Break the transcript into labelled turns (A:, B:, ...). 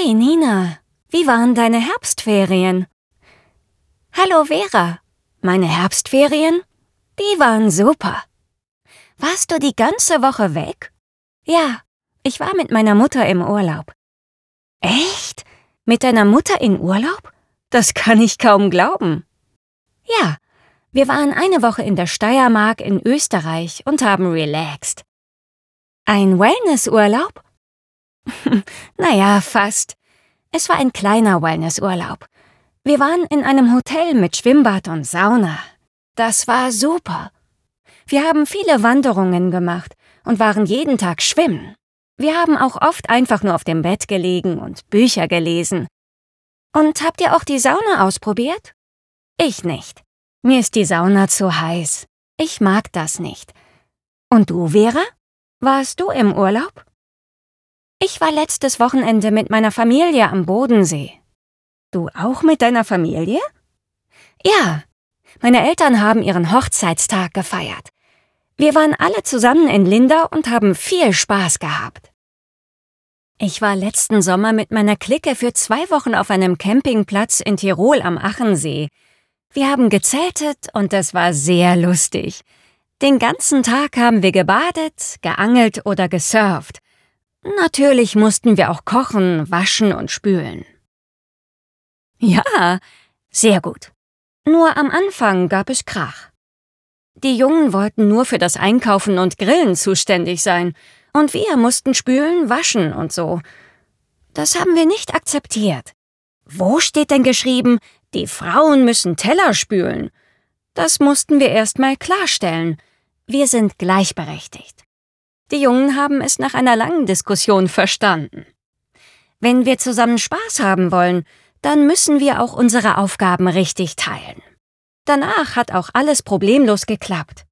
A: Hi Nina, wie waren deine Herbstferien? Hallo Vera, meine Herbstferien? Die waren super. Warst du die ganze Woche weg? Ja, ich war mit meiner Mutter im Urlaub. Echt? Mit deiner Mutter in Urlaub? Das kann ich kaum glauben. Ja, wir waren eine Woche in der Steiermark in Österreich und haben relaxed. Ein Wellnessurlaub? Naja, fast. Es war ein kleiner Wellnessurlaub. Wir waren in einem Hotel mit Schwimmbad und Sauna. Das war super. Wir haben viele Wanderungen gemacht und waren jeden Tag schwimmen. Wir haben auch oft einfach nur auf dem Bett gelegen und Bücher gelesen. Und habt ihr auch die Sauna ausprobiert? Ich nicht. Mir ist die Sauna zu heiß. Ich mag das nicht. Und du, Vera? Warst du im Urlaub? Ich war letztes Wochenende mit meiner Familie am Bodensee. Du auch mit deiner Familie? Ja, meine Eltern haben ihren Hochzeitstag gefeiert. Wir waren alle zusammen in Linda und haben viel Spaß gehabt. Ich war letzten Sommer mit meiner Clique für 2 Wochen auf einem Campingplatz in Tirol am Achensee. Wir haben gezeltet und es war sehr lustig. Den ganzen Tag haben wir gebadet, geangelt oder gesurft. Natürlich mussten wir auch kochen, waschen und spülen. Ja, sehr gut. Nur am Anfang gab es Krach. Die Jungen wollten nur für das Einkaufen und Grillen zuständig sein und wir mussten spülen, waschen und so. Das haben wir nicht akzeptiert. Wo steht denn geschrieben, die Frauen müssen Teller spülen? Das mussten wir erst mal klarstellen. Wir sind gleichberechtigt. Die Jungen haben es nach einer langen Diskussion verstanden. Wenn wir zusammen Spaß haben wollen, dann müssen wir auch unsere Aufgaben richtig teilen. Danach hat auch alles problemlos geklappt.